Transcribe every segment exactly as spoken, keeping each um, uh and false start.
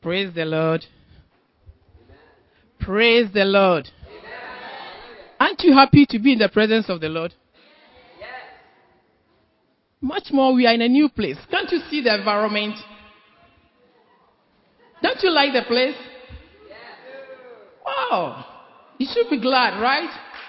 Praise the Lord. Praise the Lord. Aren't you happy to be in the presence of the Lord? Much more, we are in a new place. Can't you see the environment? Don't you like the place? Wow. You should be glad, right?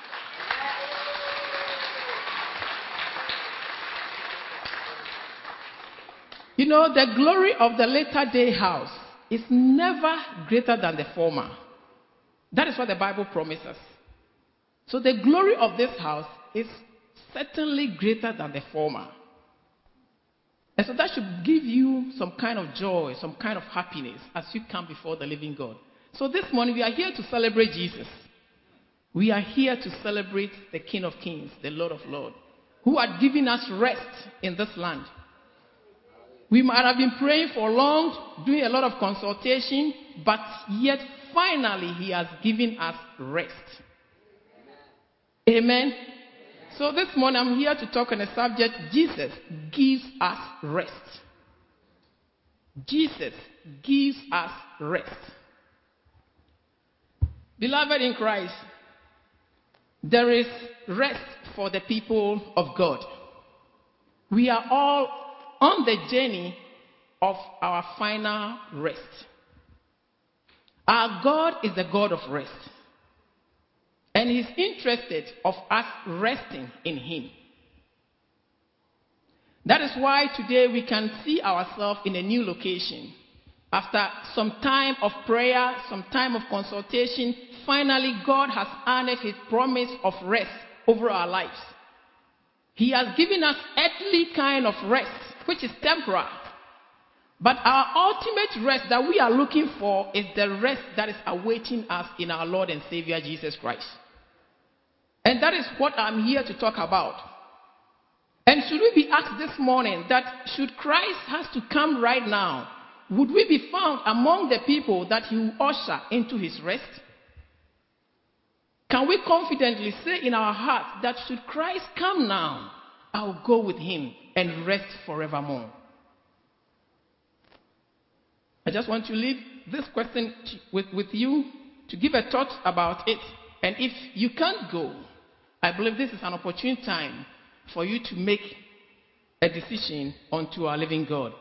You know, the glory of the latter day house is never greater than the former. That is what the Bible promises. So the glory of this house is certainly greater than the former. And so that should give you some kind of joy, some kind of happiness as you come before the living God. So this morning we are here to celebrate Jesus. We are here to celebrate the King of Kings, the Lord of Lords, who had given us rest in this land. We might have been praying for long, doing a lot of consultation, but yet finally he has given us rest. Amen. So this morning I'm here to talk on the subject, Jesus gives us rest. Jesus gives us rest. Beloved in Christ, there is rest for the people of God. We are all on the journey of our final rest. Our God is the God of rest. And he's interested of us resting in him. That is why today we can see ourselves in a new location. After some time of prayer, some time of consultation, finally God has honored his promise of rest over our lives. He has given us earthly kind of rest, which is temporal. But our ultimate rest that we are looking for is the rest that is awaiting us in our Lord and Savior Jesus Christ. And that is what I'm here to talk about. And should we be asked this morning that should Christ has to come right now, would we be found among the people that he will usher into his rest? Can we confidently say in our heart that should Christ come now, I'll go with him and rest forevermore? I just want to leave this question to, with, with you to give a thought about it. And if you can't go, I believe this is an opportune time for you to make a decision unto our living God.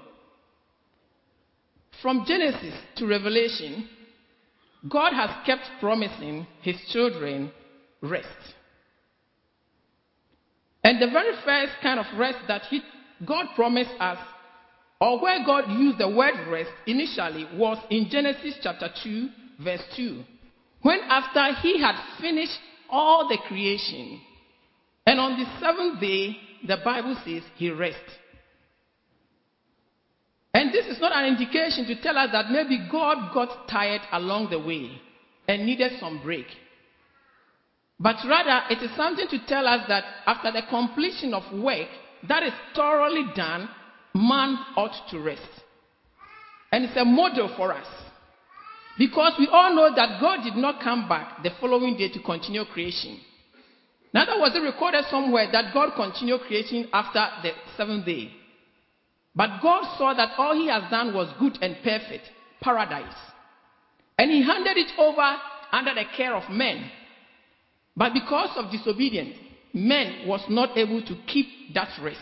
From Genesis to Revelation, God has kept promising his children rest. And the very first kind of rest that he, God promised us, or where God used the word rest initially, was in Genesis chapter two, verse two. When after he had finished all the creation, and on the seventh day, the Bible says he rested. And this is not an indication to tell us that maybe God got tired along the way and needed some break. But rather, it is something to tell us that after the completion of work that is thoroughly done, man ought to rest. And it's a model for us. Because we all know that God did not come back the following day to continue creation. Neither was it recorded somewhere that God continued creation after the seventh day. But God saw that all he has done was good and perfect, paradise. And he handed it over under the care of men. But because of disobedience, man was not able to keep that rest.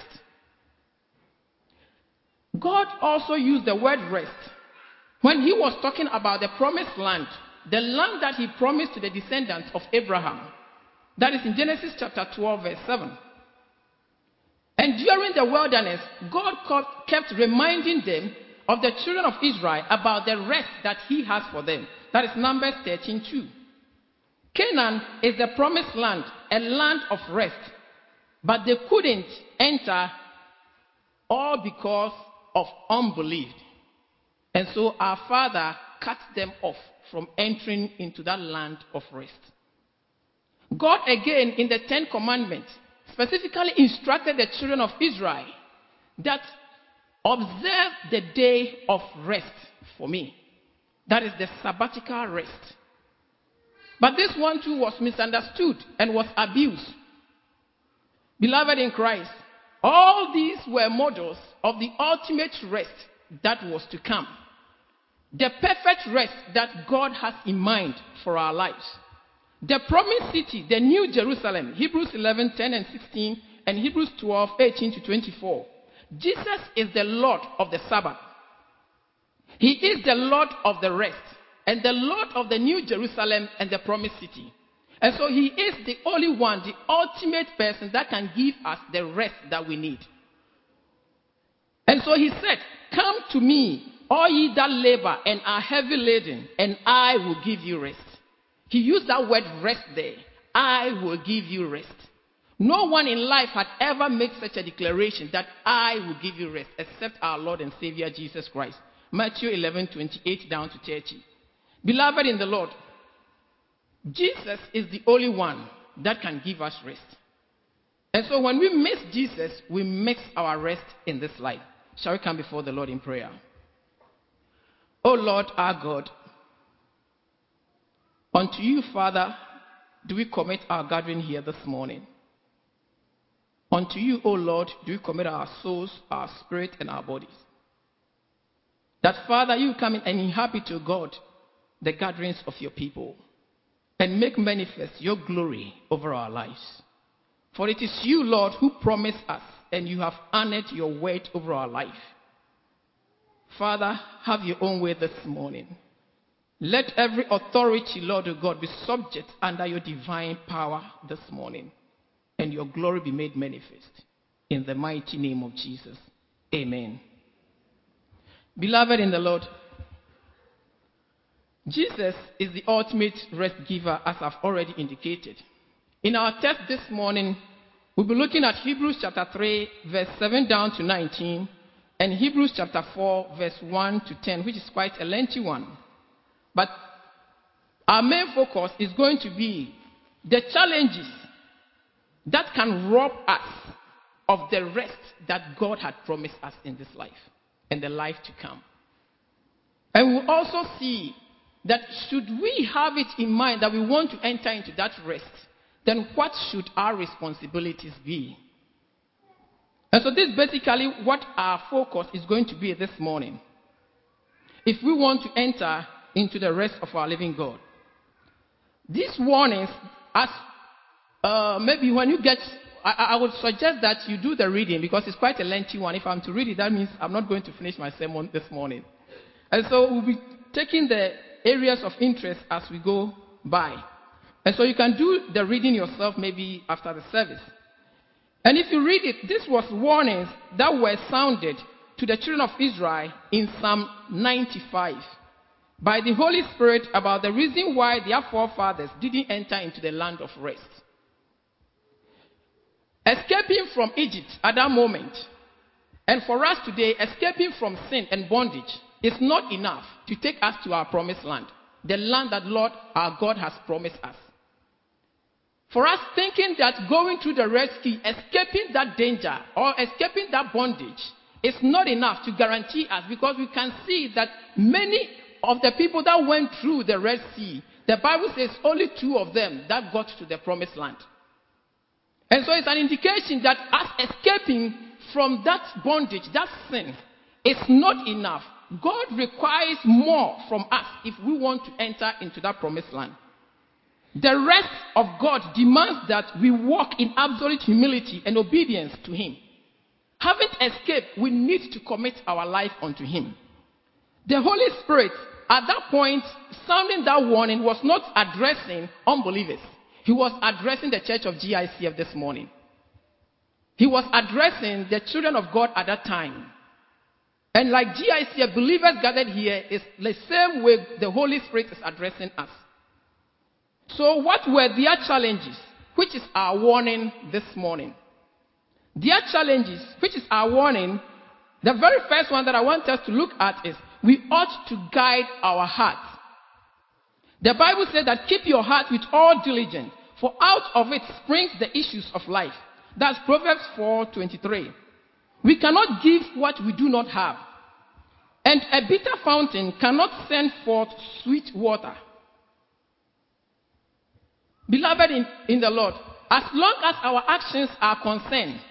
God also used the word rest when he was talking about the promised land, the land that he promised to the descendants of Abraham. That is in Genesis chapter twelve, verse seven. And during the wilderness, God kept reminding them of the children of Israel about the rest that he has for them. That is Numbers thirteen two. Canaan is the promised land, a land of rest. But they couldn't enter, all because of unbelief. And so our Father cut them off from entering into that land of rest. God again in the Ten Commandments specifically instructed the children of Israel that observe the day of rest for me. That is the sabbatical rest. But this one too was misunderstood and was abused. Beloved in Christ, all these were models of the ultimate rest that was to come. the perfect rest that God has in mind for our lives. The promised city, the New Jerusalem, Hebrews eleven, ten and sixteen, and Hebrews twelve, eighteen to twenty-four. Jesus is the Lord of the Sabbath. He is the Lord of the rest, and the Lord of the New Jerusalem and the promised city. And so he is the only one, the ultimate person that can give us the rest that we need. And so he said, "Come to me, all ye that labor and are heavy laden, and I will give you rest." He used that word rest there. I will give you rest. No one in life had ever made such a declaration that I will give you rest except our Lord and Savior Jesus Christ. Matthew eleven, twenty-eight down to thirty. Beloved in the Lord, Jesus is the only one that can give us rest. And so when we miss Jesus, we miss our rest in this life. Shall we come before the Lord in prayer? O Lord our God, unto you, Father, do we commit our gathering here this morning. Unto you, O Lord, do we commit our souls, our spirit, and our bodies. That, Father, you come in and inhabit, O God, the gatherings of your people and make manifest your glory over our lives. For it is you, Lord, who promised us, and you have honored your word over our life. Father, have your own way this morning. Let every authority, Lord of God, be subject under your divine power this morning, and your glory be made manifest. In the mighty name of Jesus. Amen. Beloved in the Lord, Jesus is the ultimate rest giver, as I've already indicated. In our text this morning, we'll be looking at Hebrews chapter three, verse seven down to nineteen, and Hebrews chapter four, verse one to ten, which is quite a lengthy one. But our main focus is going to be the challenges that can rob us of the rest that God had promised us in this life and the life to come. And we'll also see that should we have it in mind that we want to enter into that rest, then what should our responsibilities be? And so this is basically what our focus is going to be this morning. If we want to enter into the rest of our living God. These warnings, as uh, maybe when you get, I, I would suggest that you do the reading because it's quite a lengthy one. If I'm to read it, that means I'm not going to finish my sermon this morning. And so we'll be taking the areas of interest as we go by. And so you can do the reading yourself maybe after the service. And if you read it, this was warnings that were sounded to the children of Israel in Psalm ninety-five. By the Holy Spirit about the reason why their forefathers didn't enter into the land of rest. Escaping from Egypt at that moment, and for us today, escaping from sin and bondage is not enough to take us to our promised land, the land that Lord our God has promised us. For us thinking that going through the Red Sea, escaping that danger or escaping that bondage is not enough to guarantee us, because we can see that many of the people that went through the Red Sea, the Bible says only two of them that got to the promised land. And so it's an indication that us escaping from that bondage, that sin, is not enough. God requires more from us if we want to enter into that promised land. The rest of God demands that we walk in absolute humility and obedience to Him. Having escaped, we need to commit our life unto Him. The Holy Spirit, at that point, sounding that warning, was not addressing unbelievers. He was addressing the church of G I C F this morning. He was addressing the children of God at that time. And like G I C F, believers gathered here is the same way the Holy Spirit is addressing us. So what were their challenges, which is our warning this morning? Their challenges, which is our warning, the very first one that I want us to look at is we ought to guide our hearts. The Bible says that keep your heart with all diligence, for out of it springs the issues of life. That's Proverbs four twenty-three. We cannot give what we do not have. And a bitter fountain cannot send forth sweet water. Beloved in, in the Lord, as long as our actions are concerned,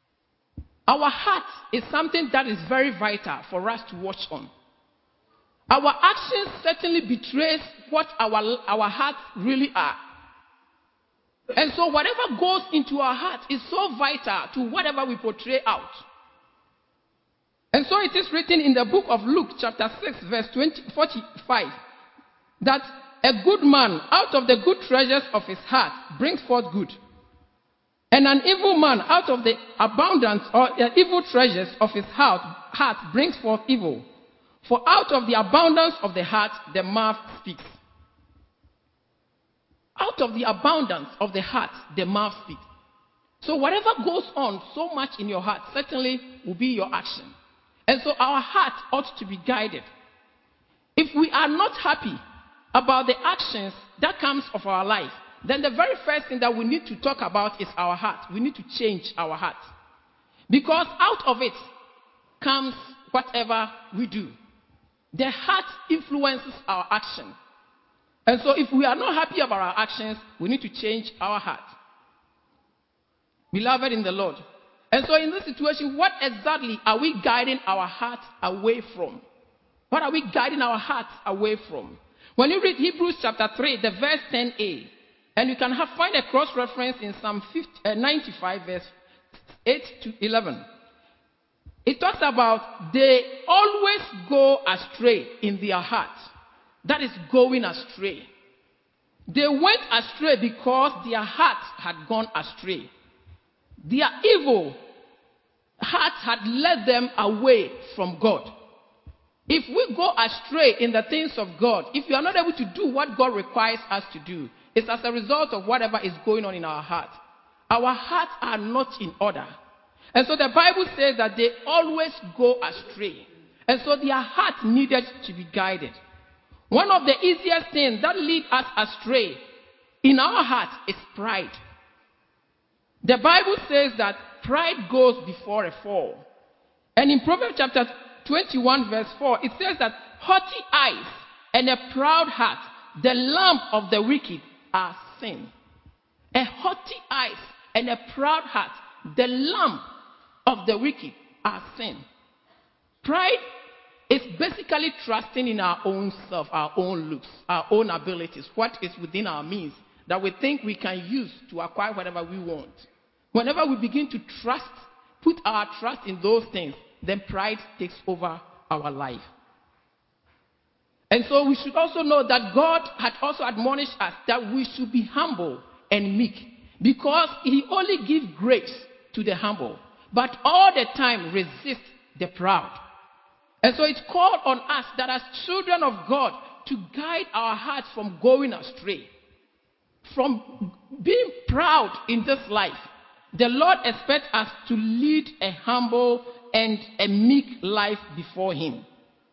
our heart is something that is very vital for us to watch on. Our actions certainly betrays what our, our hearts really are. And so whatever goes into our heart is so vital to whatever we portray out. And so it is written in the book of Luke chapter six verse twenty, forty-five that a good man out of the good treasures of his heart brings forth good. And an evil man out of the abundance or the evil treasures of his heart, heart brings forth evil. For out of the abundance of the heart, the mouth speaks. Out of the abundance of the heart, the mouth speaks. So whatever goes on so much in your heart, certainly will be your action. And so our heart ought to be guided. If we are not happy about the actions that comes of our life, then the very first thing that we need to talk about is our heart. We need to change our heart. Because out of it comes whatever we do. The heart influences our action. And so if we are not happy about our actions, we need to change our heart. Beloved in the Lord. And so in this situation, what exactly are we guiding our heart away from? What are we guiding our hearts away from? When you read Hebrews chapter three, the verse ten a, and you can have, find a cross-reference in Psalm ninety-five, verse eight to eleven. It talks about they always go astray in their heart. That is going astray. They went astray because their hearts had gone astray. Their evil hearts had led them away from God. If we go astray in the things of God, if we are not able to do what God requires us to do, it's as a result of whatever is going on in our heart. Our hearts are not in order. And so the Bible says that they always go astray. And so their heart needed to be guided. One of the easiest things that lead us astray in our heart is pride. The Bible says that pride goes before a fall. And in Proverbs chapter twenty-one verse four, it says that haughty eyes and a proud heart, the lamp of the wicked, are sin. A haughty eyes and a proud heart, the lamp of the wicked, are sin. Pride is basically trusting in our own self, our own looks, our own abilities, what is within our means that we think we can use to acquire whatever we want. Whenever we begin to trust, put our trust in those things, then pride takes over our life. And so we should also know that God had also admonished us that we should be humble and meek, because he only gives grace to the humble, but all the time resist the proud. And so it's called on us that as children of God to guide our hearts from going astray, from being proud in this life. The Lord expects us to lead a humble and a meek life before him.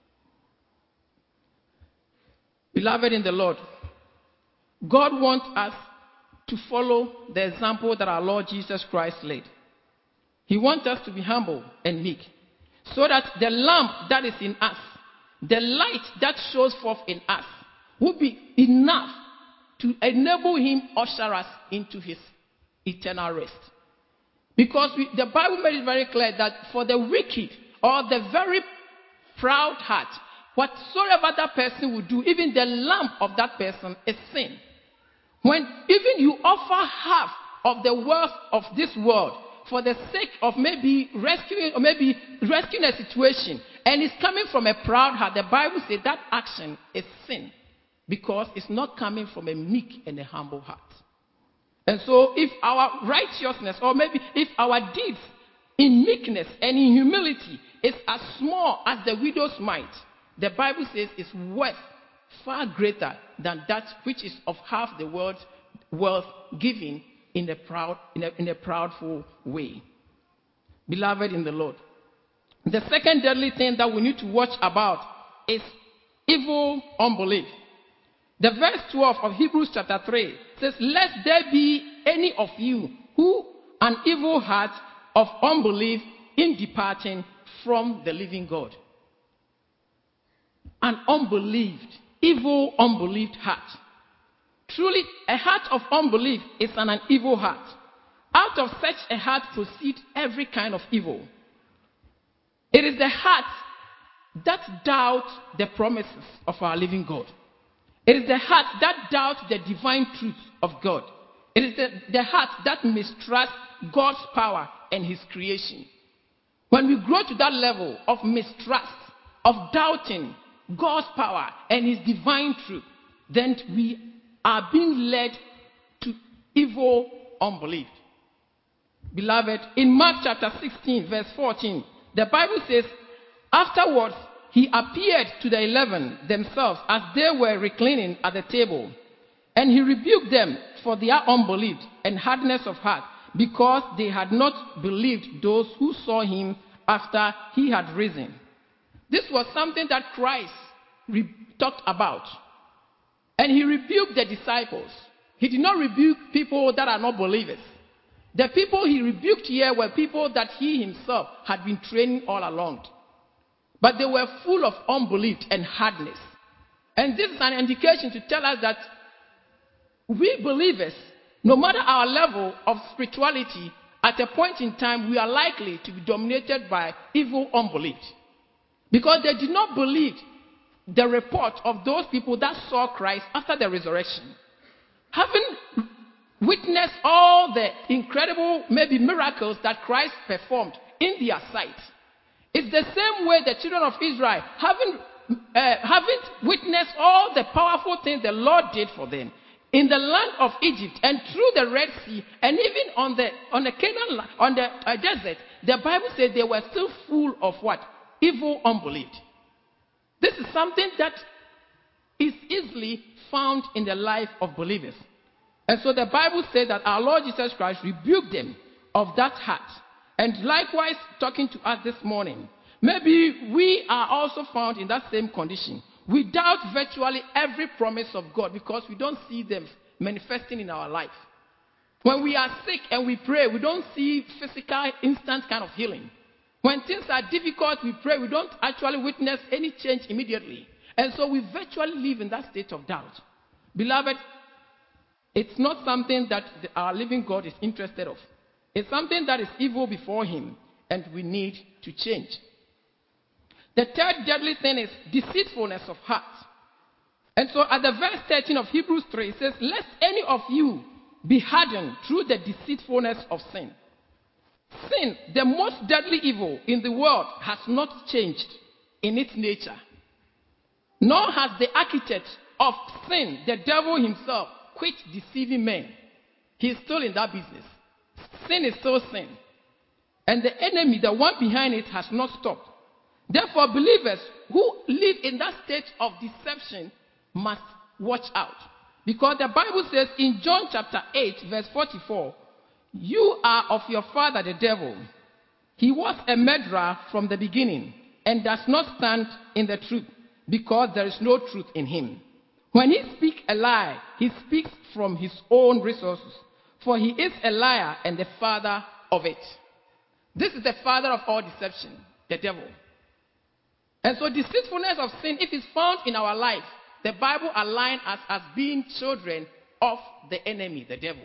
Beloved in the Lord, God wants us to follow the example that our Lord Jesus Christ laid. He wants us to be humble and meek, so that the lamp that is in us, the light that shows forth in us, will be enough to enable him usher us into his eternal rest. Because we, the Bible made it very clear that for the wicked or the very proud heart, whatsoever that person will do, even the lamp of that person is sin. When even you offer half of the wealth of this world for the sake of maybe rescuing or maybe rescuing a situation, and it's coming from a proud heart, the Bible says that action is sin, because it's not coming from a meek and a humble heart. And so if our righteousness, or maybe if our deeds in meekness and in humility is as small as the widow's mite, the Bible says it's worth far greater than that which is of half the world's wealth given in a proud, in a, in a proudful way. Beloved in the Lord, the second deadly thing that we need to watch about is evil unbelief. The verse twelve of Hebrews chapter three says, "Lest there be any of you who an evil heart of unbelief in departing from the living God." An unbelieved, evil unbelieved heart. Truly, a heart of unbelief is an, an evil heart. Out of such a heart proceeds every kind of evil. It is the heart that doubt the promises of our living God. It is the heart that doubts the divine truth of God. It is the, the heart that mistrusts God's power and his creation. When we grow to that level of mistrust, of doubting God's power and his divine truth, then we are being led to evil unbelief. Beloved, in Mark chapter sixteen, verse fourteen, the Bible says, afterwards he appeared to the eleven themselves as they were reclining at the table, and he rebuked them for their unbelief and hardness of heart, because they had not believed those who saw him after he had risen. This was something that Christ re- talked about. And he rebuked the disciples. He did not rebuke people that are not believers. The people he rebuked here were people that he himself had been training all along. But they were full of unbelief and hardness. And this is an indication to tell us that we believers, no matter our level of spirituality, at a point in time, we are likely to be dominated by evil unbelief. Because they did not believe the report of those people that saw Christ after the resurrection. Having witnessed all the incredible, maybe miracles that Christ performed in their sight, it's the same way the children of Israel, having, uh, having witnessed all the powerful things the Lord did for them in the land of Egypt and through the Red Sea, and even on the on the Canaan, on the uh, desert, the Bible says they were still full of what? Evil unbelief. This is something that is easily found in the life of believers. And so the Bible says that our Lord Jesus Christ rebuked them of that heart. And likewise, talking to us this morning, maybe we are also found in that same condition. We doubt virtually every promise of God because we don't see them manifesting in our life. When we are sick and we pray, we don't see physical, instant kind of healing. When things are difficult, we pray, we don't actually witness any change immediately. And so we virtually live in that state of doubt. Beloved, it's not something that the, our living God is interested of. It's something that is evil before him, and we need to change. The third deadly thing is deceitfulness of heart. And so at the verse thirteen of Hebrews three, it says, lest any of you be hardened through the deceitfulness of sin. Sin, the most deadly evil in the world, has not changed in its nature. Nor has the architect of sin, the devil himself, quit deceiving men. He is still in that business. Sin is still sin. And the enemy, the one behind it, has not stopped. Therefore, believers who live in that state of deception must watch out. Because the Bible says in John chapter eight, verse forty-four, you are of your father the devil. He was a murderer from the beginning and does not stand in the truth, because there is no truth in him. When he speaks a lie, he speaks from his own resources, for he is a liar and the father of it. This is the father of all deception, the devil. And so deceitfulness of sin, if it's found in our life, the Bible aligns us as being children of the enemy, the devil.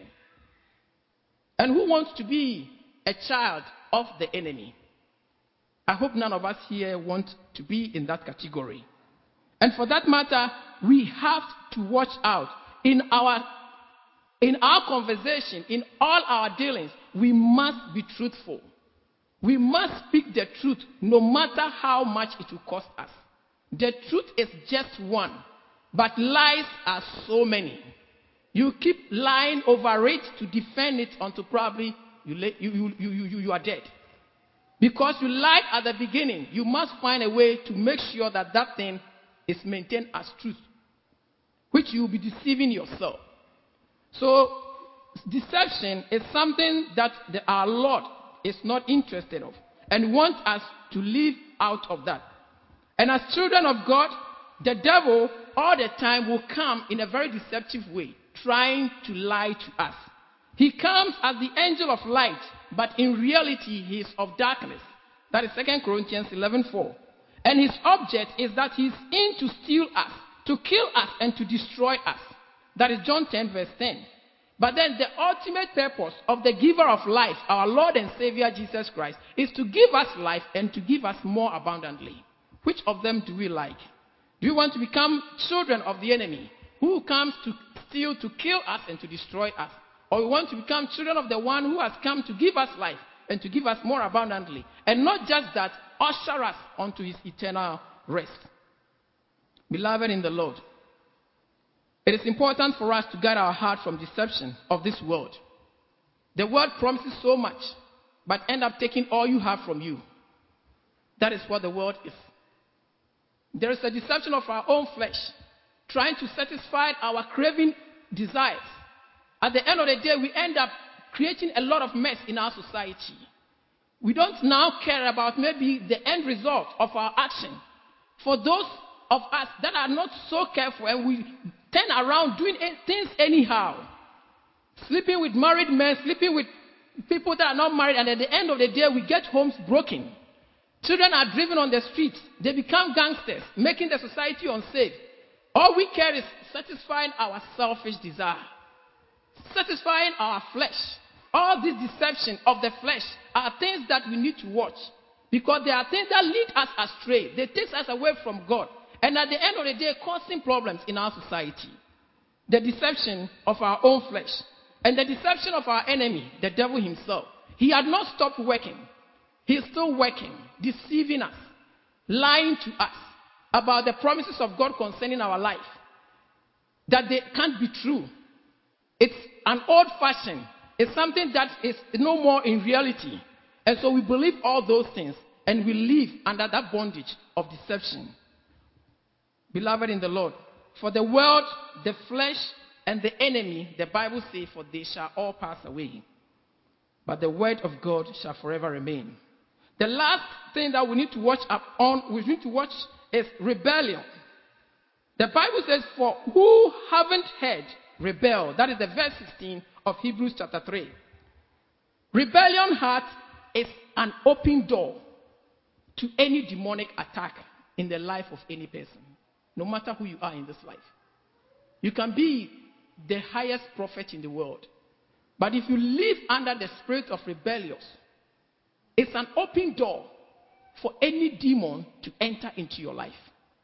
And who wants to be a child of the enemy? I hope none of us here want to be in that category. And for that matter, we have to watch out in our in our conversation, in all our dealings. We must be truthful. We must speak the truth no matter how much it will cost us. The truth is just one, but lies are so many. You keep lying over it to defend it until probably you, you, you, you, you, you are dead. Because you lied at the beginning, you must find a way to make sure that that thing is maintained as truth, which you will be deceiving yourself. So, deception is something that the, our Lord is not interested of and wants us to live out of that. And as children of God, the devil all the time will come in a very deceptive way, trying to lie to us. He comes as the angel of light, but in reality he is of darkness. That is Second Corinthians eleven four. And his object is that he is in to steal us, to kill us, and to destroy us. That is John ten verse ten. But then the ultimate purpose of the giver of life, our Lord and Savior Jesus Christ, is to give us life and to give us more abundantly. Which of them do we like? Do we want to become children of the enemy who comes to steal, to kill us, and to destroy us? Or we want to become children of the one who has come to give us life and to give us more abundantly? And not just that, usher us onto his eternal rest. Beloved in the Lord, it is important for us to guard our heart from deception of this world. The world promises so much, but end up taking all you have from you. That is what the world is. There is a deception of our own flesh, trying to satisfy our craving desires. At the end of the day, we end up creating a lot of mess in our society. We don't now care about maybe the end result of our action. For those of us that are not so careful and we turn around doing things anyhow, sleeping with married men, sleeping with people that are not married, and at the end of the day, we get homes broken. Children are driven on the streets. They become gangsters, making the society unsafe. All we care is satisfying our selfish desire, satisfying our flesh. All this deception of the flesh are things that we need to watch, because they are things that lead us astray. They take us away from God, and at the end of the day, causing problems in our society. The deception of our own flesh and the deception of our enemy, the devil himself. He had not stopped working. He is still working, deceiving us, lying to us about the promises of God concerning our life, that they can't be true. It's an old fashioned. It's something that is no more in reality. And so we believe all those things, and we live under that bondage of deception. Beloved in the Lord, for the world, the flesh, and the enemy, the Bible says, for they shall all pass away, but the word of God shall forever remain. The last thing that we need to watch up on, we need to watch is rebellion. The Bible says, for who haven't heard, rebel. That is the verse sixteen of Hebrews chapter three. Rebellion heart is an open door to any demonic attack in the life of any person, no matter who you are in this life. You can be the highest prophet in the world, but if you live under the spirit of rebellion, it's an open door for any demon to enter into your life.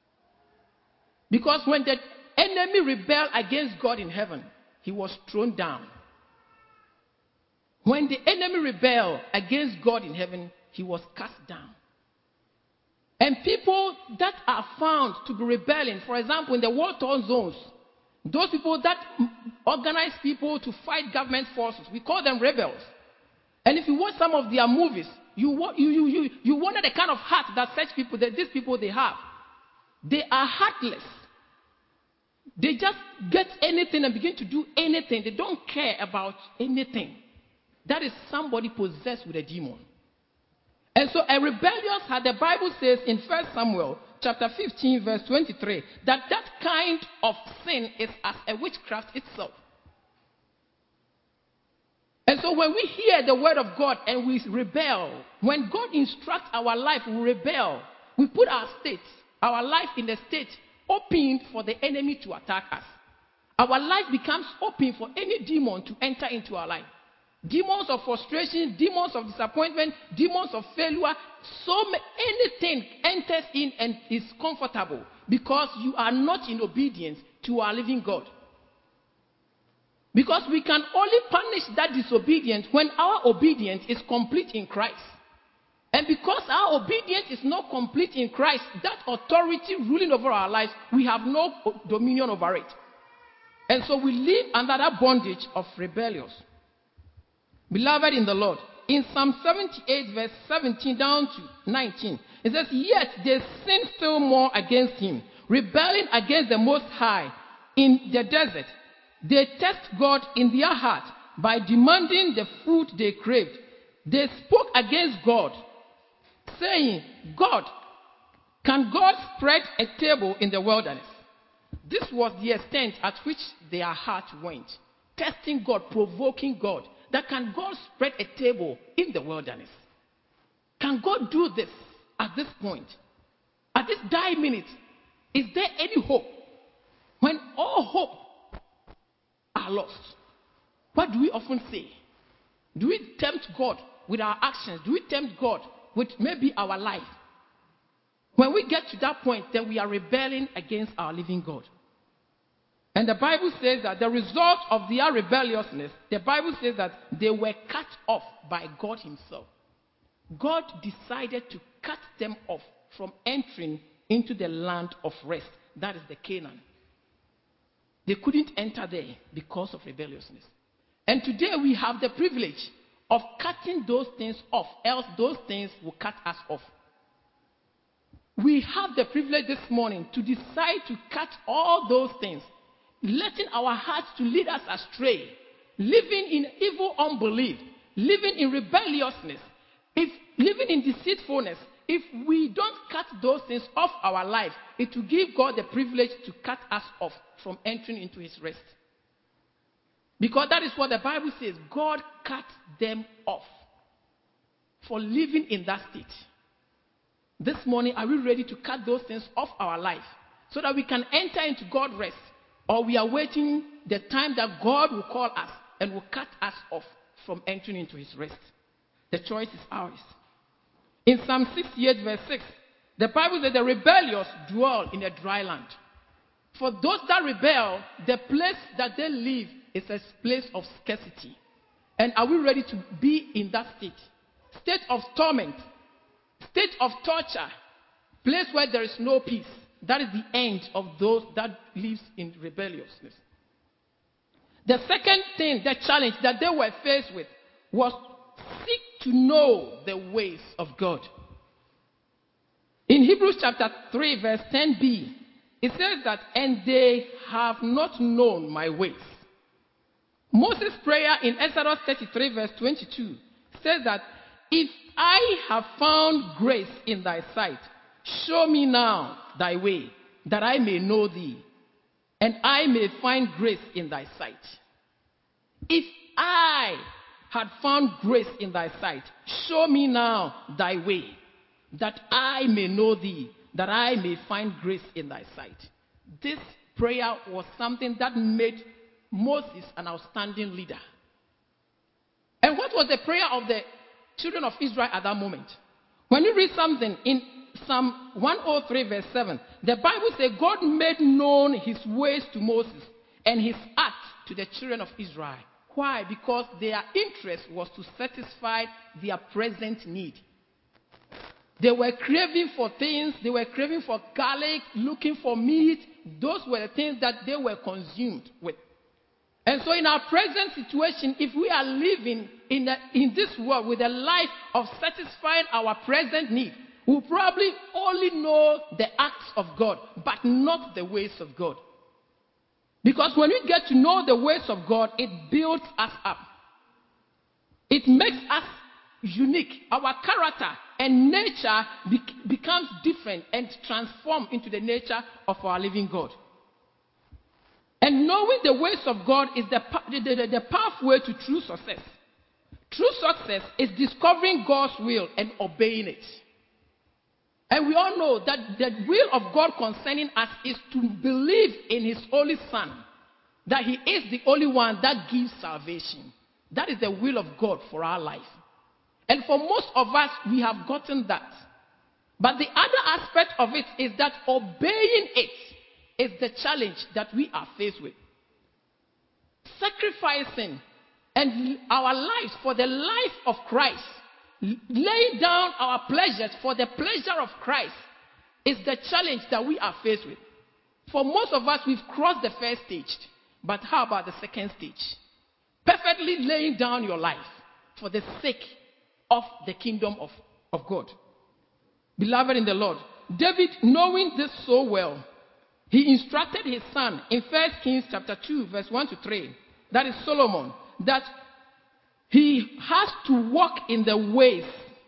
Because when the enemy rebelled against God in heaven, he was thrown down. When the enemy rebelled against God in heaven, he was cast down. And people that are found to be rebelling, for example, in the war-torn zones, those people that organize people to fight government forces, we call them rebels. And if you watch some of their movies, you, you, you, you, you wonder the kind of heart that such people, that these people they have. They are heartless. They just get anything and begin to do anything. They don't care about anything. That is somebody possessed with a demon. And so a rebellious heart, the Bible says in First Samuel chapter fifteen verse twenty-three, that that kind of sin is as a witchcraft itself. And so when we hear the word of God and we rebel, when God instructs our life, we rebel. We put our state, our life in the state open for the enemy to attack us. Our life becomes open for any demon to enter into our life. Demons of frustration, demons of disappointment, demons of failure, so anything enters in and is comfortable because you are not in obedience to our living God. Because we can only punish that disobedience when our obedience is complete in Christ. And because our obedience is not complete in Christ, that authority ruling over our lives, we have no dominion over it. And so we live under that bondage of rebellion. Beloved in the Lord, in Psalm seventy-eight verse seventeen down to nineteen, it says, yet they sin still more against him, rebelling against the Most High in the desert. They test God in their heart by demanding the food they craved. They spoke against God, saying, God, can God spread a table in the wilderness? This was the extent at which their heart went. Testing God, provoking God. That can God spread a table in the wilderness? Can God do this at this point? At this dying minute, is there any hope? When all hope are lost, what do we often say? Do we tempt God with our actions? Do we tempt God with maybe our life? When we get to that point, then we are rebelling against our living God. And the Bible says that the result of their rebelliousness, the Bible says that they were cut off by God himself. God decided to cut them off from entering into the land of rest. That is the Canaan. They couldn't enter there because of rebelliousness. And today we have the privilege of cutting those things off, else those things will cut us off. We have the privilege this morning to decide to cut all those things, letting our hearts to lead us astray, living in evil unbelief, living in rebelliousness, if living in deceitfulness. If we don't cut those things off our life, it will give God the privilege to cut us off from entering into his rest. Because that is what the Bible says. God cut them off for living in that state. This morning, are we ready to cut those things off our life so that we can enter into God's rest? Or we are waiting the time that God will call us and will cut us off from entering into his rest? The choice is ours. In Psalm sixty-eight verse six, the Bible says the rebellious dwell in a dry land. For those that rebel, the place that they live is a place of scarcity. And are we ready to be in that state? State of torment, state of torture, place where there is no peace. That is the end of those that lives in rebelliousness. The second thing, the challenge that they were faced with was seek to know the ways of God. In Hebrews chapter three verse ten b, it says that, and they have not known my ways. Moses' prayer in Exodus thirty-three verse twenty-two says that, if I have found grace in thy sight, show me now thy way, that I may know thee, and I may find grace in thy sight. If I had found grace in thy sight, show me now thy way, that I may know thee, that I may find grace in thy sight. This prayer was something that made Moses an outstanding leader. And what was the prayer of the children of Israel at that moment? When you read something in Psalm one oh three verse seven, the Bible says God made known his ways to Moses and his acts to the children of Israel. Why? Because their interest was to satisfy their present need. They were craving for things. They were craving for garlic, looking for meat. Those were the things that they were consumed with. And so in our present situation, if we are living in, a, in this world with a life of satisfying our present need, we'll probably only know the acts of God, but not the ways of God. Because when we get to know the ways of God, it builds us up. It makes us unique. Our character and nature be- becomes different and transformed into the nature of our living God. And knowing the ways of God is the, the, the, the pathway to true success. True success is discovering God's will and obeying it. And we all know that the will of God concerning us is to believe in his only Son, that he is the only one that gives salvation. That is the will of God for our life. And for most of us, we have gotten that. But the other aspect of it is that obeying it is the challenge that we are faced with. Sacrificing and our lives for the life of Christ, laying down our pleasures for the pleasure of Christ, is the challenge that we are faced with. For most of us, we've crossed the first stage. But how about the second stage? Perfectly laying down your life for the sake of the kingdom of, of God. Beloved in the Lord, David, knowing this so well, he instructed his son in First Kings chapter two, verse one to three, that is Solomon, that he has to walk in the ways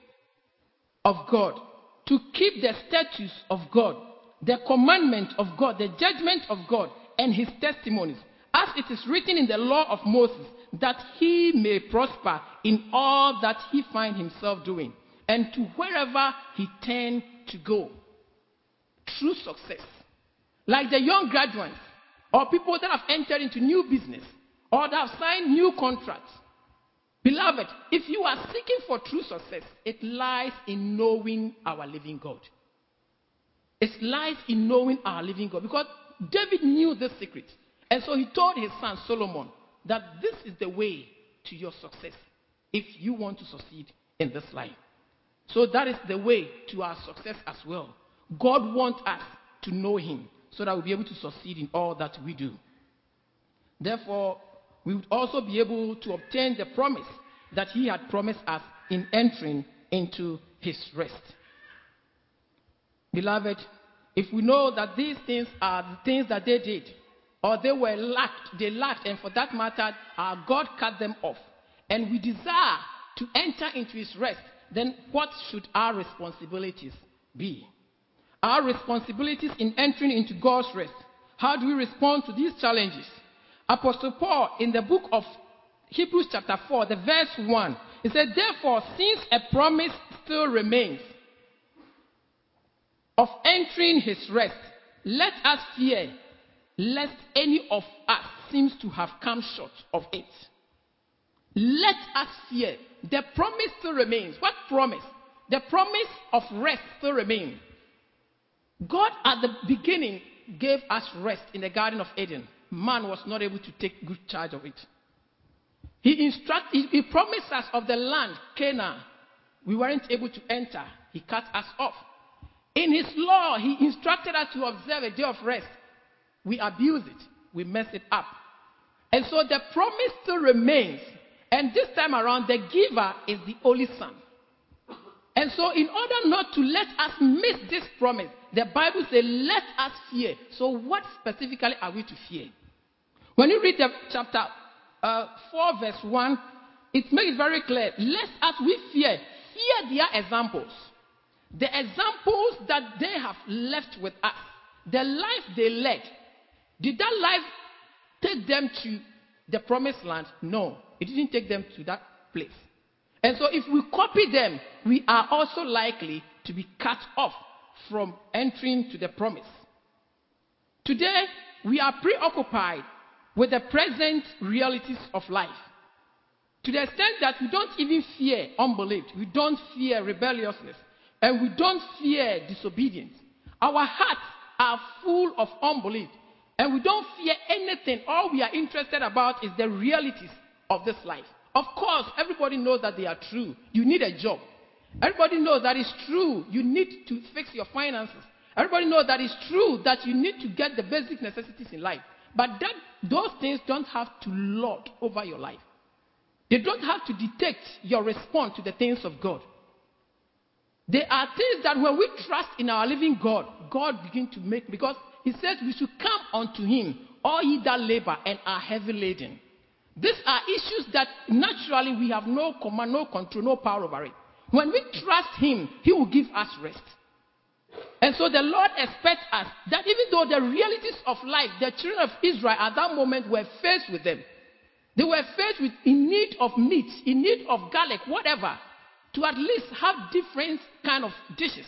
of God, to keep the statutes of God, the commandment of God, the judgment of God, and his testimonies, as it is written in the law of Moses, that he may prosper in all that he find himself doing, and to wherever he turn to go. True success. Like the young graduates, or people that have entered into new business, or that have signed new contracts. Beloved, if you are seeking for true success, it lies in knowing our living God. It's life in knowing our living God. Because David knew this secret. And so he told his son Solomon that this is the way to your success if you want to succeed in this life. So that is the way to our success as well. God wants us to know him so that we'll be able to succeed in all that we do. Therefore, we would also be able to obtain the promise that he had promised us in entering into his rest. Beloved, if we know that these things are the things that they did, or they were lacked, they lacked, and for that matter, our God cut them off, and we desire to enter into his rest, then what should our responsibilities be? Our responsibilities in entering into God's rest. How do we respond to these challenges? Apostle Paul, in the book of Hebrews chapter four, the verse one, he said, therefore, since a promise still remains of entering his rest, let us fear lest any of us seems to have come short of it. Let us fear. The promise still remains. What promise? The promise of rest still remains. God at the beginning gave us rest in the Garden of Eden. Man was not able to take good charge of it. He instructed, he promised us of the land, Canaan. We weren't able to enter. He cut us off. In his law, he instructed us to observe a day of rest. We abuse it. We mess it up. And so the promise still remains. And this time around, the giver is the Holy Son. And so in order not to let us miss this promise, the Bible says, let us fear. So what specifically are we to fear? When you read the chapter uh, four, verse one, it makes very clear. Lest as we fear, fear their examples. The examples that they have left with us. The life they led. Did that life take them to the promised land? No. It didn't take them to that place. And so if we copy them, we are also likely to be cut off from entering to the promise. Today, we are preoccupied with the present realities of life. To the extent that we don't even fear unbelief. We don't fear rebelliousness. And we don't fear disobedience. Our hearts are full of unbelief. And we don't fear anything. All we are interested about is the realities of this life. Of course, everybody knows that they are true. You need a job. Everybody knows that it's true. You need to fix your finances. Everybody knows that it's true that you need to get the basic necessities in life. But that, those things don't have to lord over your life. They don't have to dictate your response to the things of God. There are things that when we trust in our living God, God begins to make, because he says we should come unto him, all ye that labor and are heavy laden. These are issues that naturally we have no command, no control, no power over it. When we trust him, he will give us rest. And so the Lord expects us that even though the realities of life, the children of Israel at that moment were faced with them. They were faced with in need of meat, in need of garlic, whatever, to at least have different kind of dishes.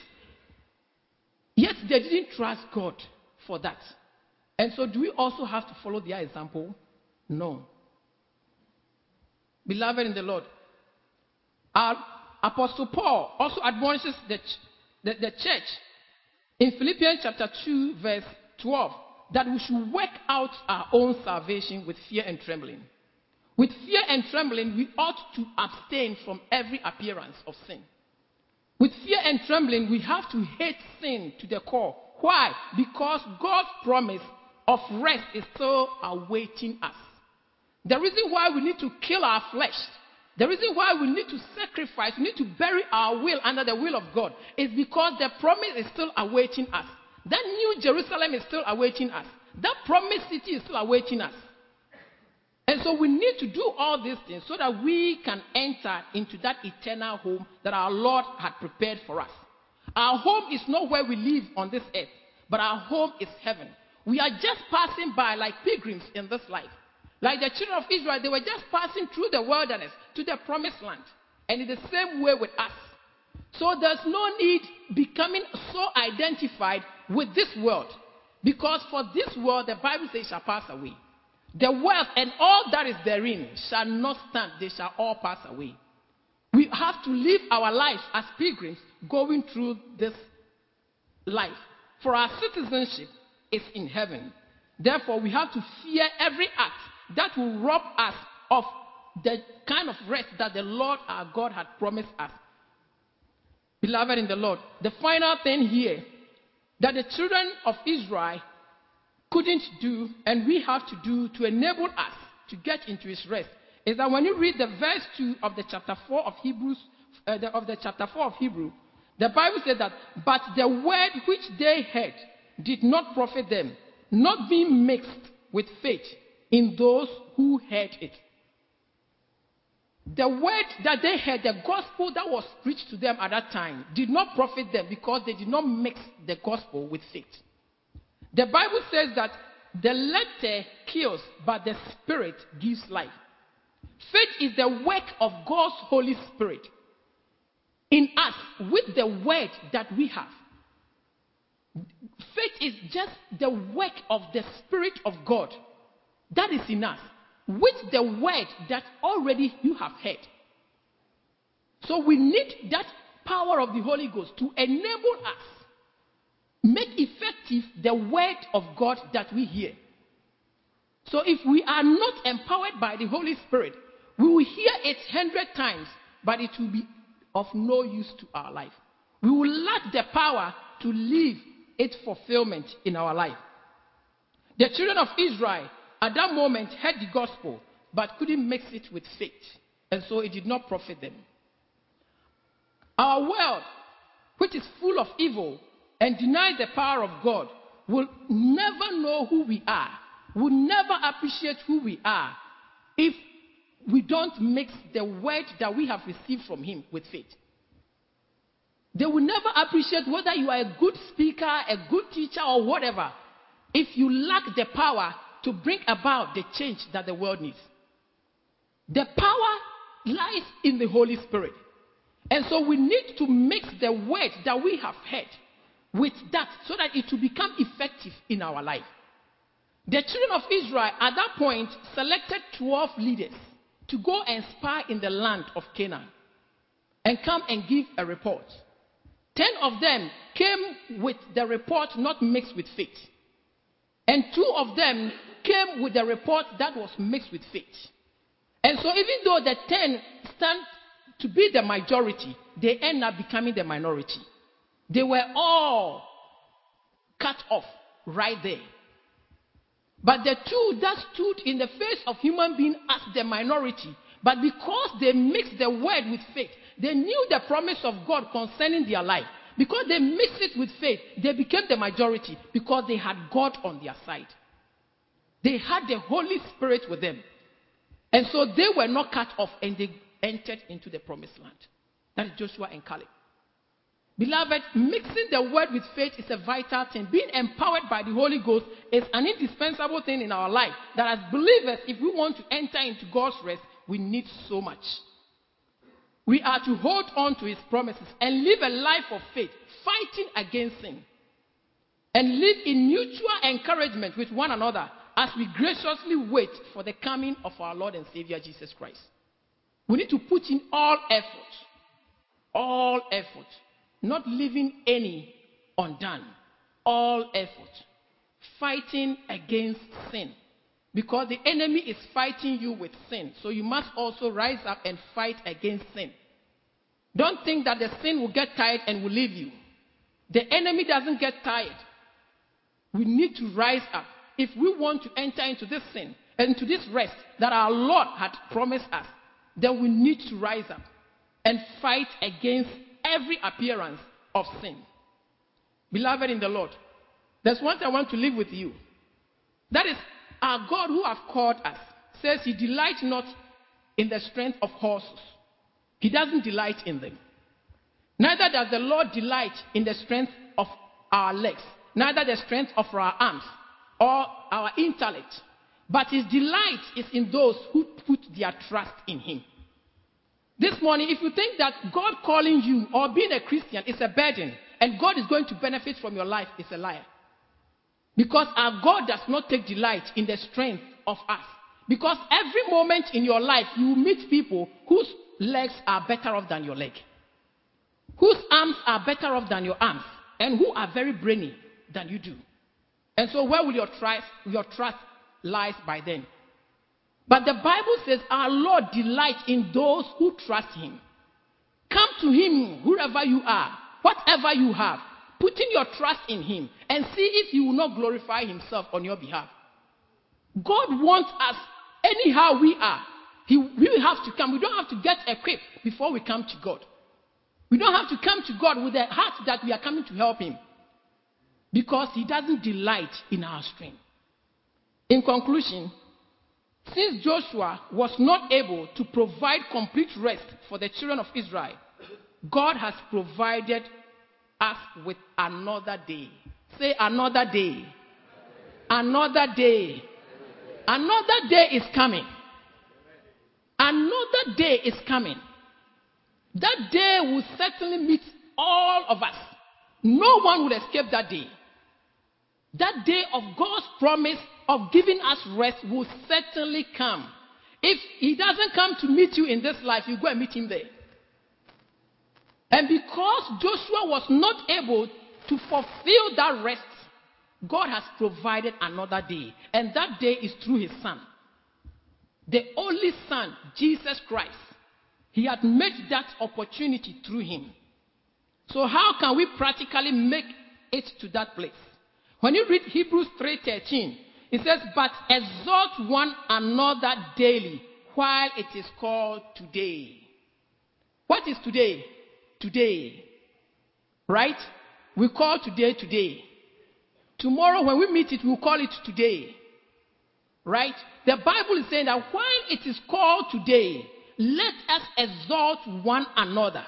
Yet they didn't trust God for that. And so do we also have to follow their example? No. Beloved in the Lord, our Apostle Paul also admonishes the, the, the church in Philippians chapter two, verse twelve, that we should work out our own salvation with fear and trembling. With fear and trembling, we ought to abstain from every appearance of sin. With fear and trembling, we have to hate sin to the core. Why? Because God's promise of rest is still awaiting us. The reason why we need to kill our flesh, the reason why we need to sacrifice, we need to bury our will under the will of God, is because the promise is still awaiting us. That new Jerusalem is still awaiting us. That promised city is still awaiting us. And so we need to do all these things so that we can enter into that eternal home that our Lord had prepared for us. Our home is not where we live on this earth, but our home is heaven. We are just passing by like pilgrims in this life. Like the children of Israel, they were just passing through the wilderness to the promised land. And in the same way with us. So there's no need becoming so identified with this world. Because for this world, the Bible says, shall pass away. The wealth and all that is therein shall not stand. They shall all pass away. We have to live our lives as pilgrims going through this life. For our citizenship is in heaven. Therefore, we have to fear every act that will rob us of the kind of rest that the Lord our God had promised us. Beloved in the Lord, the final thing here that the children of Israel couldn't do and we have to do to enable us to get into his rest is that when you read the verse two of the chapter four of Hebrews, uh, the, of the chapter four of Hebrew, the Bible said that, but the word which they heard did not profit them, not being mixed with faith in those who heard it. The word that they heard, the gospel that was preached to them at that time, did not profit them because they did not mix the gospel with faith. The Bible says that the letter kills, but the spirit gives life. Faith is the work of God's Holy Spirit in us with the word that we have. Faith is just the work of the Spirit of God that is in us with the word that already you have heard. So we need that power of the Holy Ghost to enable us make effective the word of God that we hear. So if we are not empowered by the Holy Spirit, we will hear it hundred times, but it will be of no use to our life. We will lack the power to live its fulfillment in our life. The children of Israel at that moment heard the gospel, but couldn't mix it with faith, and so it did not profit them. Our world, which is full of evil and denies the power of God, will never know who we are, will never appreciate who we are if we don't mix the word that we have received from him with faith. They will never appreciate whether you are a good speaker, a good teacher, or whatever, if you lack the power to bring about the change that the world needs. The power lies in the Holy Spirit. And so we need to mix the word that we have heard with that so that it will become effective in our life. The children of Israel at that point selected twelve leaders to go and spy in the land of Canaan and come and give a report. Ten of them came with the report not mixed with faith. And two of them came with the report that was mixed with faith. And so even though the ten stand to be the majority, they end up becoming the minority. They were all cut off right there. But the two that stood in the face of human being as the minority, but because they mixed the word with faith, they knew the promise of God concerning their life. Because they mixed it with faith, they became the majority because they had God on their side. They had the Holy Spirit with them. And so they were not cut off and they entered into the promised land. That is Joshua and Caleb. Beloved, mixing the word with faith is a vital thing. Being empowered by the Holy Ghost is an indispensable thing in our life. That as believers, if we want to enter into God's rest, we need so much. We are to hold on to his promises and live a life of faith, fighting against sin. And live in mutual encouragement with one another as we graciously wait for the coming of our Lord and Savior Jesus Christ. We need to put in all effort, all effort, not leaving any undone, all effort, fighting against sin. Because the enemy is fighting you with sin. So you must also rise up and fight against sin. Don't think that the sin will get tired and will leave you. The enemy doesn't get tired. We need to rise up. If we want to enter into this sin, into this rest that our Lord had promised us, then we need to rise up and fight against every appearance of sin. Beloved in the Lord, there's one thing I want to leave with you. That is, our God who has called us says he delights not in the strength of horses. He doesn't delight in them. Neither does the Lord delight in the strength of our legs, neither the strength of our arms or our intellect. But his delight is in those who put their trust in him. This morning, if you think that God calling you or being a Christian is a burden and God is going to benefit from your life, it's a liar. Because our God does not take delight in the strength of us. Because every moment in your life, you will meet people whose legs are better off than your leg. Whose arms are better off than your arms. And who are very brainy. than you do. And so where will your trust, your trust lies by then? But the Bible says our Lord delights in those who trust him. Come to him wherever you are, whatever you have, putting your trust in him and see if he will not glorify himself on your behalf. God wants us anyhow we are. He, we have to come. We don't have to get equipped before we come to God. We don't have to come to God with a heart that we are coming to help him, because he doesn't delight in our strength. In conclusion, since Joshua was not able to provide complete rest for the children of Israel, God has provided us with another day. Say another day. Another day. Another day is coming. Another day is coming. That day will certainly meet all of us. No one will escape that day. That day of God's promise of giving us rest will certainly come. If he doesn't come to meet you in this life, you go and meet him there. And because Joshua was not able to fulfill that rest, God has provided another day. And that day is through his son. The only son, Jesus Christ. He had made that opportunity through him. So how can we practically make it to that place? When you read Hebrews three thirteen, it says, but exhort one another daily while it is called today. What is today? Today. Right? We call today today. Tomorrow when we meet it, we'll call it today. Right? The Bible is saying that while it is called today, let us exhort one another.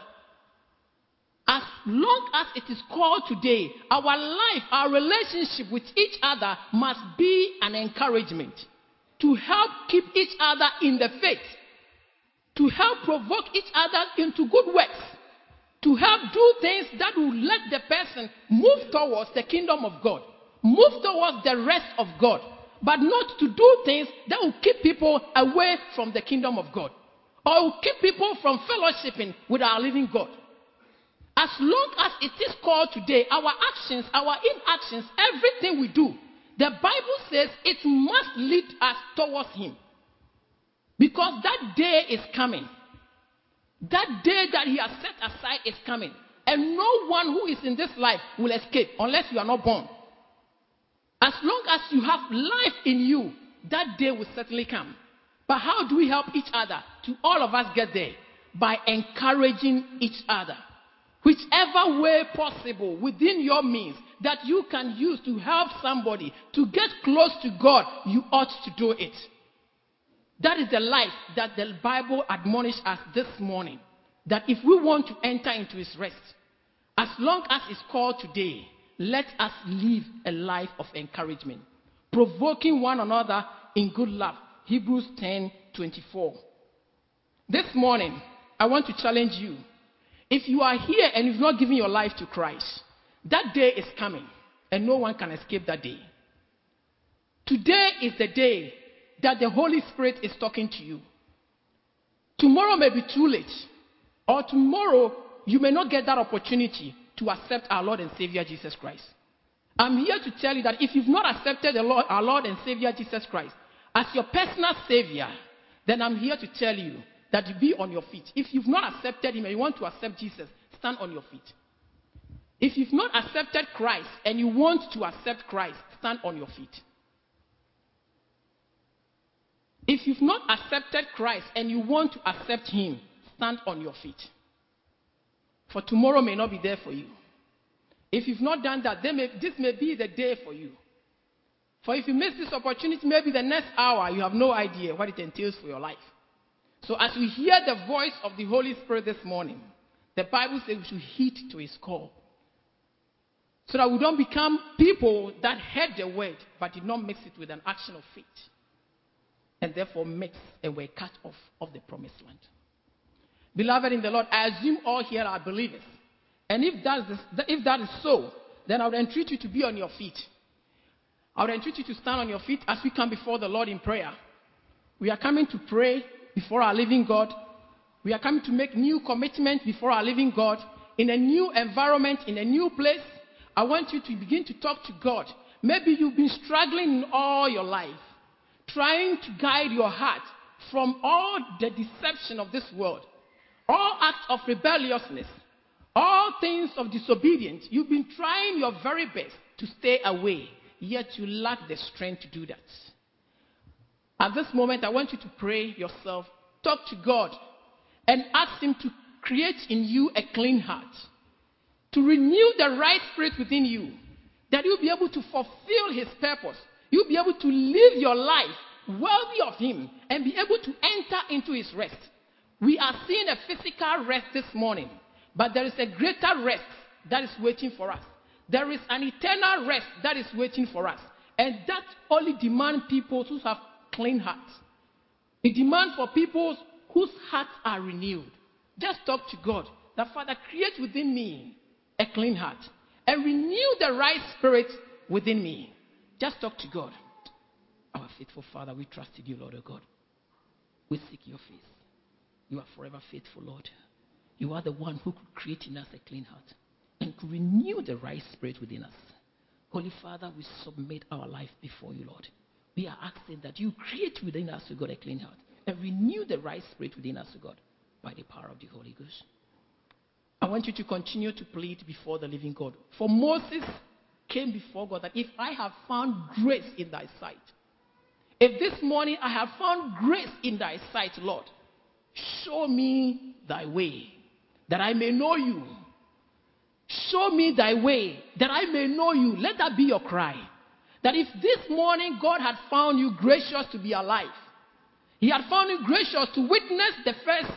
As long as it is called today, our life, our relationship with each other must be an encouragement to help keep each other in the faith, to help provoke each other into good works, to help do things that will let the person move towards the kingdom of God, move towards the rest of God, but not to do things that will keep people away from the kingdom of God, or will keep people from fellowshipping with our living God. As long as it is called today, our actions, our inactions, everything we do, the Bible says it must lead us towards him. Because that day is coming. That day that he has set aside is coming. And no one who is in this life will escape unless you are not born. As long as you have life in you, that day will certainly come. But how do we help each other to all of us get there? By encouraging each other. Whichever way possible within your means that you can use to help somebody to get close to God, you ought to do it. That is the life that the Bible admonished us this morning. That if we want to enter into his rest, as long as it's called today, let us live a life of encouragement, provoking one another in good love. Hebrews ten twenty-four. This morning, I want to challenge you. If you are here and you've not given your life to Christ, that day is coming and no one can escape that day. Today is the day that the Holy Spirit is talking to you. Tomorrow may be too late, or tomorrow you may not get that opportunity to accept our Lord and Savior Jesus Christ. I'm here to tell you that if you've not accepted the Lord, our Lord and Savior Jesus Christ as your personal Savior, then I'm here to tell you that you be on your feet. If you've not accepted him and you want to accept Jesus, stand on your feet. If you've not accepted Christ and you want to accept Christ, stand on your feet. If you've not accepted Christ and you want to accept him, stand on your feet. For tomorrow may not be there for you. If you've not done that, may, this may be the day for you. For if you miss this opportunity, maybe the next hour, you have no idea what it entails for your life. So as we hear the voice of the Holy Spirit this morning, the Bible says we should heed to his call. So that we don't become people that heard the word but did not mix it with an action of faith. And therefore mix and were cut off of the promised land. Beloved in the Lord, I assume all here are believers. And if that is, if that is so, then I would entreat you to be on your feet. I would entreat you to stand on your feet as we come before the Lord in prayer. We are coming to pray before our living God. We are coming to make new commitments before our living God in a new environment, in a new place. I want you to begin to talk to God. Maybe you've been struggling all your life, trying to guide your heart from all the deception of this world, all acts of rebelliousness, all things of disobedience. You've been trying your very best to stay away, yet you lack the strength to do that. At this moment, I want you to pray yourself, talk to God, and ask Him to create in you a clean heart, to renew the right spirit within you, that you'll be able to fulfill His purpose. You'll be able to live your life worthy of Him and be able to enter into His rest. We are seeing a physical rest this morning, but there is a greater rest that is waiting for us. There is an eternal rest that is waiting for us. And that only demands people who have clean hearts. It demands for people whose hearts are renewed. Just talk to God. That Father, create within me a clean heart and renew the right spirit within me. Just talk to God. Our faithful Father, we trust in you, Lord of God. We seek your face. You are forever faithful, Lord. You are the one who could create in us a clean heart and could renew the right spirit within us. Holy Father, we submit our life before you, Lord. We are asking that you create within us, O God, a clean heart and renew the right spirit within us, O God, by the power of the Holy Ghost. I want you to continue to plead before the living God. For Moses came before God that if I have found grace in thy sight, if this morning I have found grace in thy sight, Lord, show me thy way, that I may know you. Show me thy way, that I may know you. Let that be your cry. That if this morning God had found you gracious to be alive, He had found you gracious to witness the first,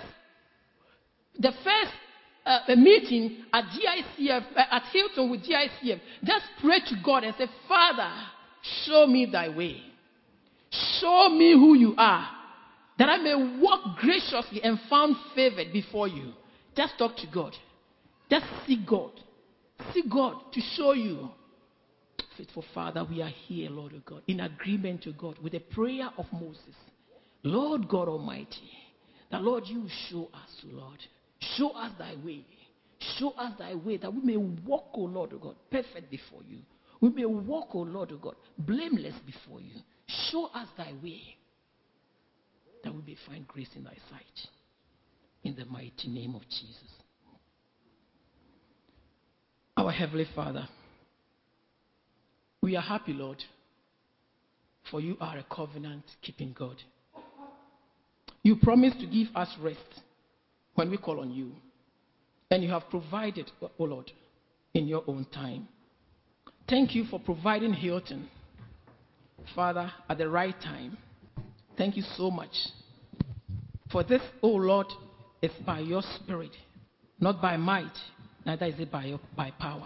the first uh, meeting at G I C F, uh, at Hilton with G I C F, just pray to God and say, Father, show me thy way. Show me who you are, that I may walk graciously and found favored before you. Just talk to God. Just seek God. Seek God to show you. Faithful Father, we are here, Lord of God, in agreement to God with the prayer of Moses. Lord God Almighty, that Lord, you show us, Lord. Show us thy way. Show us thy way, that we may walk, O Lord of God, perfect before you. We may walk, O Lord of God, blameless before you. Show us thy way, that we may find grace in thy sight. In the mighty name of Jesus. Our Heavenly Father, we are happy, Lord, for you are a covenant-keeping God. You promised to give us rest when we call on you, and you have provided, O Lord, in your own time. Thank you for providing Hilton, Father, at the right time. Thank you so much. For this, O Lord, is by your Spirit, not by might, neither is it by, your, by power.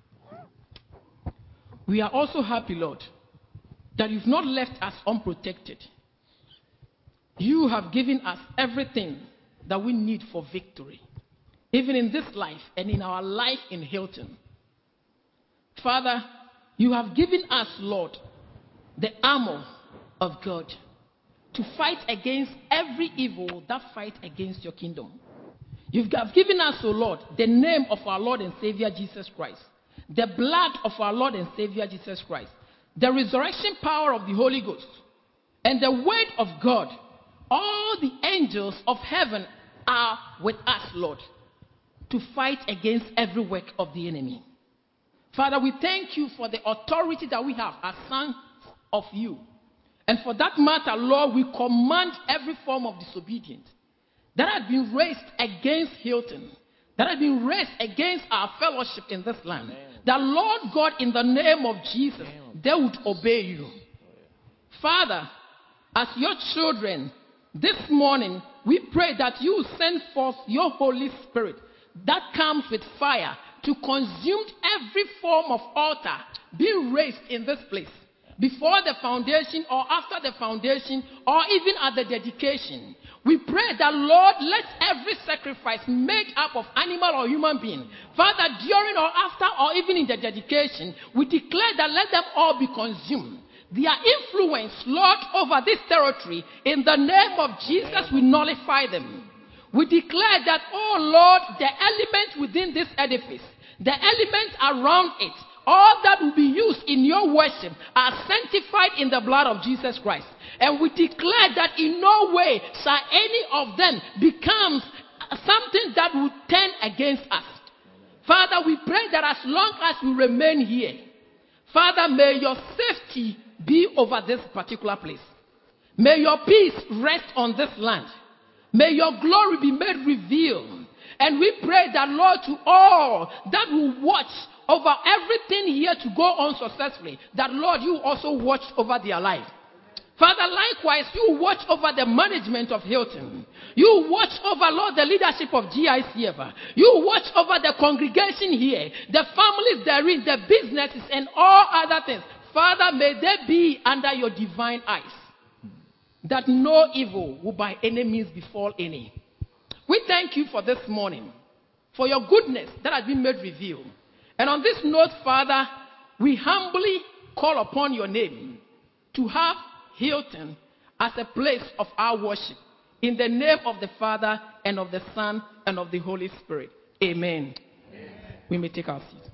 We are also happy, Lord, that you've not left us unprotected. You have given us everything that we need for victory, even in this life and in our life in Hilton. Father, you have given us, Lord, the armor of God to fight against every evil that fights against your kingdom. You have given us, O Lord, the name of our Lord and Savior Jesus Christ, the blood of our Lord and Savior Jesus Christ, the resurrection power of the Holy Ghost, and the word of God. All the angels of heaven are with us, Lord, to fight against every work of the enemy. Father, we thank you for the authority that we have as sons of you. And for that matter, Lord, we command every form of disobedience that had been raised against Hilton, that had been raised against our fellowship in this land. Amen. That, Lord God, in the name of Jesus, Amen. They would obey you. Father, as your children, this morning, we pray that you send forth your Holy Spirit that comes with fire to consume every form of altar being raised in this place, before the foundation or after the foundation or even at the dedication. We pray that, Lord, let every sacrifice made up of animal or human being, Father, during or after or even in the dedication, we declare that let them all be consumed. Their influence, Lord, over this territory, in the name of Jesus, we nullify them. We declare that, oh Lord, the elements within this edifice, the elements around it, all that will be used in your worship are sanctified in the blood of Jesus Christ. And we declare that in no way shall any of them become something that will turn against us. Father, we pray that as long as we remain here, Father, may your safety be over this particular place. May your peace rest on this land. May your glory be made revealed. And we pray that, Lord, to all that will watch over everything here to go on successfully, that, Lord, you also watch over their life. Father, likewise, you watch over the management of Hilton. You watch over, Lord, the leadership of G I C F. You watch over the congregation here, the families therein, the businesses, and all other things. Father, may they be under your divine eyes, that no evil will by any means befall any. We thank you for this morning, for your goodness that has been made revealed. And on this note, Father, we humbly call upon your name to have Hilton as a place of our worship. In the name of the Father, and of the Son, and of the Holy Spirit. Amen. Amen. We may take our seats.